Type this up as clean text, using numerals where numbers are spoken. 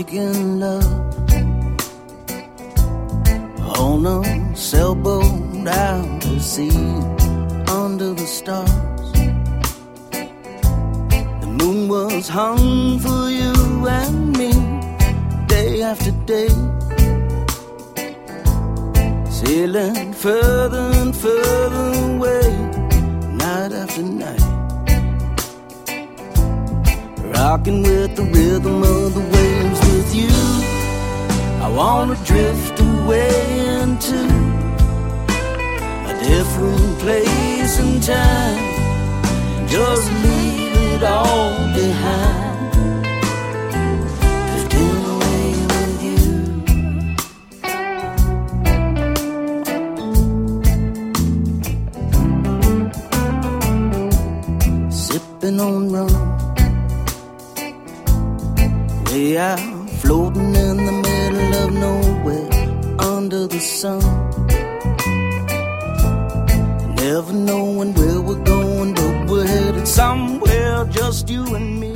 making love on a sailboat out to sea under the stars. The moon was hung for you and me day after day, sailing further and further away night after night, rocking with the rhythm of the waves with you. I wanna drift away into a different place and time, just leave it all behind, drifting away with you. Sipping on rum, way out floating in the middle of nowhere under the sun, never knowing where we're going, but we're headed somewhere, just you and me.